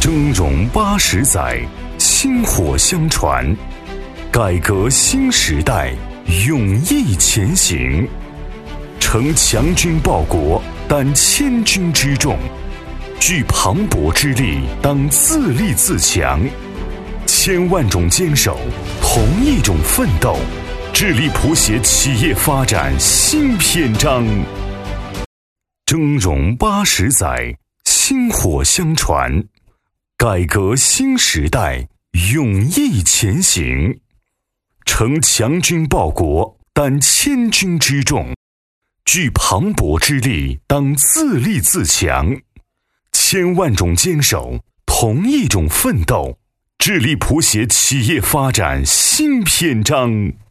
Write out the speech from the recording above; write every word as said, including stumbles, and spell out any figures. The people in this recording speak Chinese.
峥嵘八十载，薪火相传。改革新时代，勇毅前行。乘强军报国，担千军之重。聚磅礴之力，当自立自强。千万种坚守，同一种奋斗，致力谱写企业发展新篇章。峥嵘八十载，薪火相传。改革新时代，勇毅前行。乘强军报国，担千军之重。聚磅礴之力，当自立自强。千万种坚守，同一种奋斗，致力谱写企业发展新篇章。